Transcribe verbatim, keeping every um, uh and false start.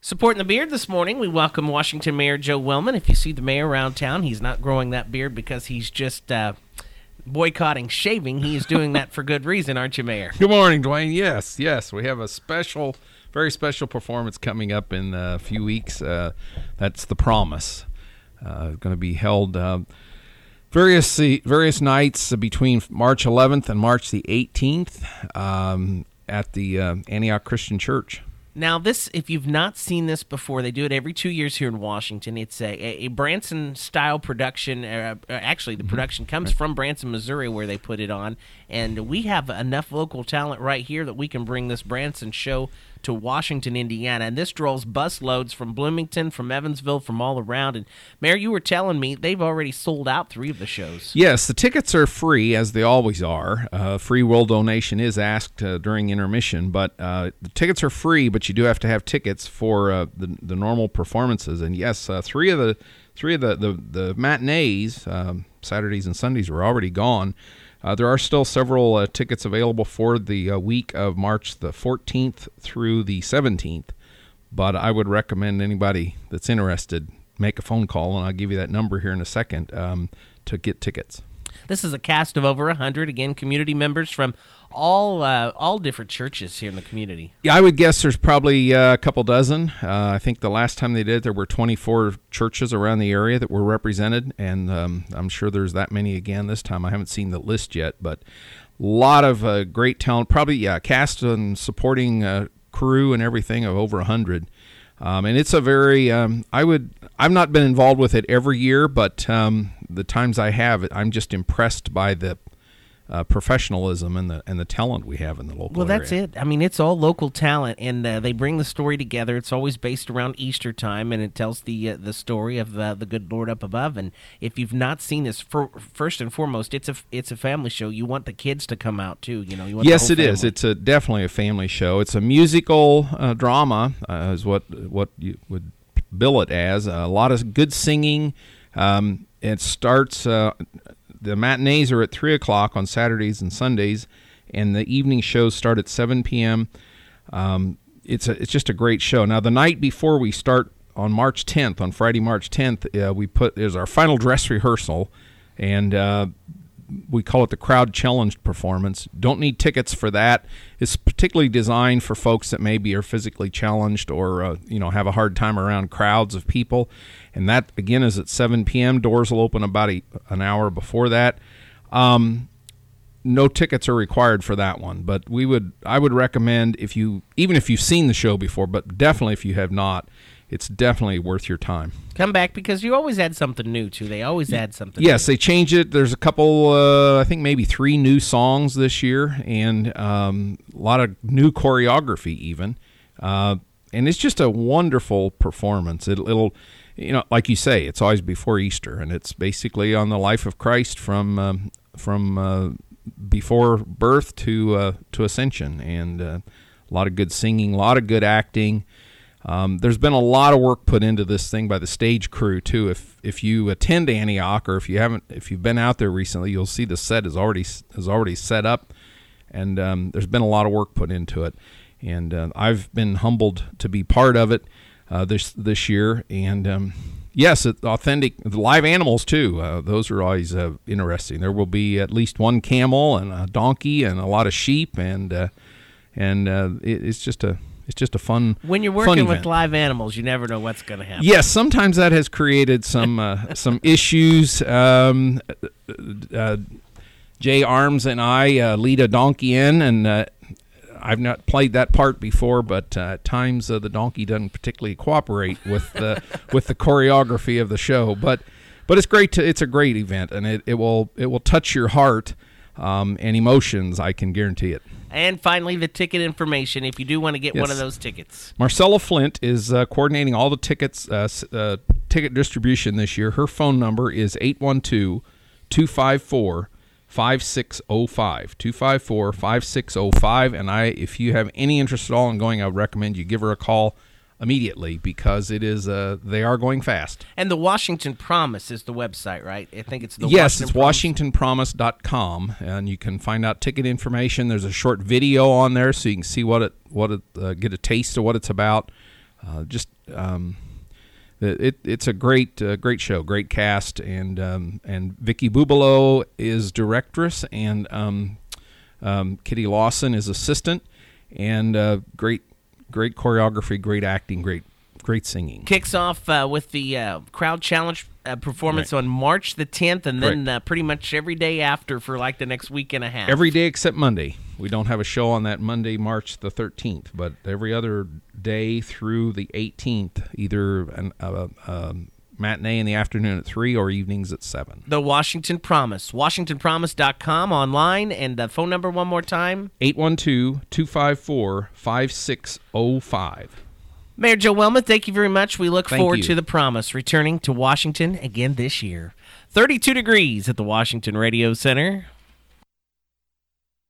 Supporting the beard this morning, we welcome Washington Mayor Joe Wellman. If you see the mayor around town, he's not growing that beard because he's just uh, boycotting shaving. He is doing that for good reason, aren't you, Mayor? Good morning, Dwayne. Yes, yes. We have a special, very special performance coming up in a few weeks. Uh, that's The Promise. Uh, going to be held uh, various various nights between March eleventh and March the eighteenth um, at the uh, Antioch Christian Church. Now, this, if you've not seen this before, they do it every two years here in Washington. It's a, a Branson-style production. Uh, actually, the production comes right. from Branson, Missouri, where they put it on. And we have enough local talent right here that we can bring this Branson show to Washington, Indiana. And this draws bus loads from Bloomington, from Evansville, from all around. And, Mayor, you were telling me they've already sold out three of the shows. Yes, the tickets are free, as they always are. Uh, free will donation is asked uh, during intermission. But uh, the tickets are free, but you do have to have tickets for uh, the, the normal performances. And, yes, uh, three of the three of the, the, the matinees, um, Saturdays and Sundays, were already gone. Uh, there are still several uh, tickets available for the uh, week of March the fourteenth through the seventeenth, but I would recommend anybody that's interested make a phone call, and I'll give you that number here in a second, um, to get tickets. This is a cast of over one hundred, again, community members from all uh, all different churches here in the community. Yeah, I would guess there's probably uh, a couple dozen. Uh, I think the last time they did, there were twenty-four churches around the area that were represented, and um, I'm sure there's that many again this time. I haven't seen the list yet, but a lot of uh, great talent. Probably, yeah, cast and supporting uh, crew and everything of over one hundred. Um, and it's a very, um, I would, I've not been involved with it every year, but um, the times I have, I'm just impressed by the uh, professionalism and the and the talent we have in the local Well, that's area. it. I mean, it's all local talent, and uh, they bring the story together. It's always based around Easter time, and it tells the uh, the story of uh, the good Lord up above. And if you've not seen this, for, first and foremost, it's a it's a family show. You want the kids to come out too. You know, you want yes, the whole it is. family. It's a definitely a family show. It's a musical uh, drama, uh, is what what you would bill it as. A lot of good singing. Um, it starts. Uh, The matinees are at three o'clock on Saturdays and Sundays, and the evening shows start at seven p.m. Um, it's a, it's just a great show. Now, the night before we start on March tenth, on Friday, March tenth, uh, we put is our final dress rehearsal, and uh, we call it the Crowd Challenged Performance. Don't need tickets for that. It's particularly designed for folks that maybe are physically challenged or uh, you know have a hard time around crowds of people. And that, again, is at seven p.m. Doors will open about a, an hour before that. Um, no tickets are required for that one. But we would, I would recommend, if you, even if you've seen the show before, but definitely if you have not, it's definitely worth your time. Come back, because you always add something new, too. They always add something Yes, new. they change it. There's a couple, uh, I think maybe three new songs this year, and um, a lot of new choreography even. Uh, and it's just a wonderful performance. It, it'll... You know, like you say, it's always before Easter, and it's basically on the life of Christ from um, from uh, before birth to uh, to ascension, and uh, a lot of good singing, a lot of good acting. Um, there's been a lot of work put into this thing by the stage crew too. If if you attend Antioch, or if you haven't, if you've been out there recently, you'll see the set is already is already set up, and um, there's been a lot of work put into it, and uh, I've been humbled to be part of it. Uh, this this year, and um, yes, it, authentic the live animals too. Uh, those are always uh, interesting. There will be at least one camel and a donkey and a lot of sheep, and uh, and uh, it, it's just a it's just a fun. When you're working with live animals, you never know what's going to happen. Yes, sometimes that has created some uh, some issues. Um, uh, Jay Arms and I uh, lead a donkey in, and. Uh, I've not played that part before, but uh, at times uh, the donkey doesn't particularly cooperate with the with the choreography of the show. But but it's great. To, it's a great event, and it, it will it will touch your heart um, and emotions. I can guarantee it. And finally, the ticket information. If you do want to get yes. one of those tickets, Marcella Flint is uh, coordinating all the tickets uh, uh, ticket distribution this year. Her phone number is eight one two, two five four, five six oh five, two five four, five six oh five, and I, if you have any interest at all in going, I would recommend you give her a call immediately, because it is uh, they are going fast. And the Washington Promise is the website, right? I think it's the yes, Washington it's Promise. washington promise dot com, and you can find out ticket information. There's a short video on there, so you can see what it what it uh, get a taste of what it's about. uh, just um, it, it's a great uh, great show, great cast, and um, and Vicky Bubalo is directress, and um, um, Kitty Lawson is assistant, and uh, great great choreography, great acting, great great singing. Kicks off uh, with the uh, Crowd Challenge uh, performance Right. on March the tenth, and then Correct. uh, pretty much every day after for like the next week and a half. Every day except Monday. We don't have a show on that Monday, March the thirteenth, but every other day through the eighteenth, either an, a, a matinee in the afternoon at three or evenings at seven. The Washington Promise, washington promise dot com online, and the phone number one more time. eight one two, two five four, five six zero five. Mayor Joe Wellman, thank you very much. We look Thank forward you. to the Promise returning to Washington again this year. thirty-two degrees at the Washington Radio Center.